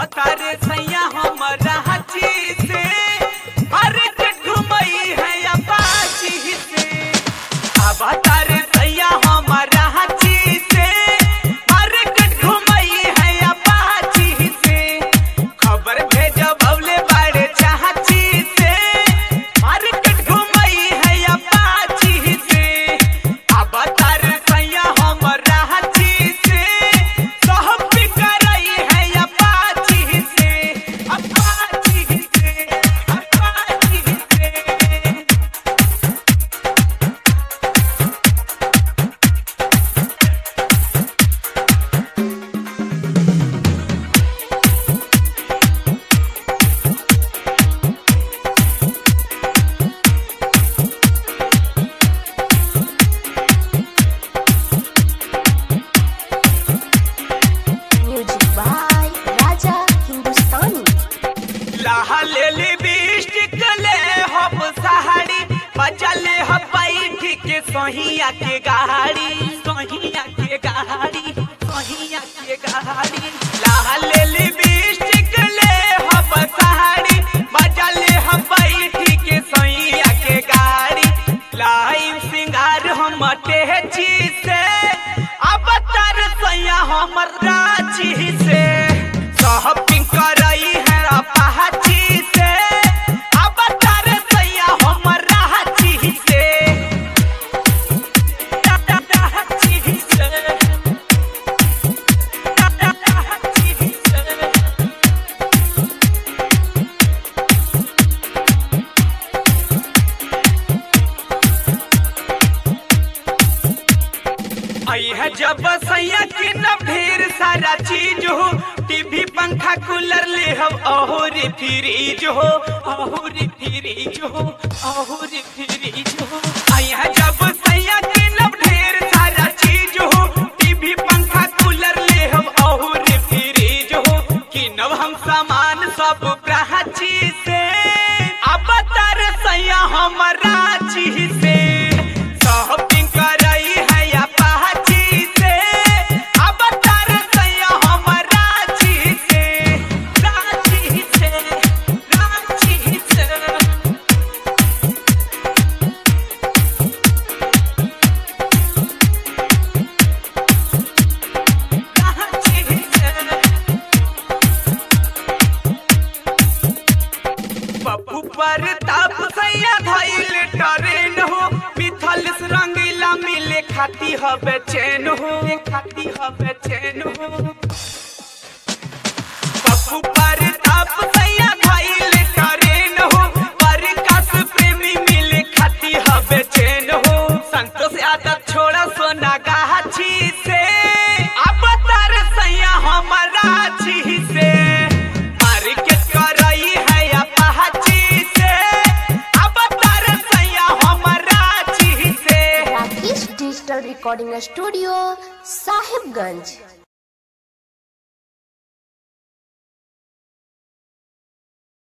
तारे सैया हमारा हची से अरे घुमई है अपाची से। अब तारे सैया हमारा हची से अरे घुमई है अपाची से। खबर भेजो बौले बाड़े चाची से अरे घुमई है अपाची से। अब तारे सैया हमारा हची से सब करई है अपाची से अपाची से अपाची से। Music by Raja Hindustani. लाहा ले ली बिस्टिक ले हब सहाड़ी बजले ह बैठ के सोहिया के गाड़ी सोहिया के गाड़ी सोहिया के गाड़ी। लाहा ले ली बिस्टिक ले हब सहाड़ी बजले ह बैठ के सोहिया के गाड़ी। लाइव सिंगार हम टेची से अब तर सैया हमर राची से। शॉपिंग करई है अपाची से अब तर सैया हमर राची से राची से राची से। आई है जब सैया की न ढेर सारा चीज हो टीवी पंखा कूलर ले हम और फ्रिज हो और फ्रिज हो और फ्रिज हो। आई है जब सैया की न ढेर सारा चीज हो टीवी पंखा कूलर ले हम और फ्रिज हो। कि नव हम सामान सब प्राची से अब तर सैया हमारा ची से। शॉपिंग करई है अपाची से अब तर सैया हमारा ची से राची से राची से। राची से। पप्पू पर ताप सैया धइल ट्रेन हो मिथल रंगीला मिले खाती हवे चैन हो खाती हवे चैन हो। पप्पू पर ताप सैया धइल ट्रेन हो परकाश प्रेमी मिले खाती हवे चैन हो। संतोष आदत छोड़ा सोना गाछी से अब तर सैया हमारा छी से। मार्केट करई है अपाची से अब तर सैया हमारा छी से। Rakesh digital recording studio Sahibganj.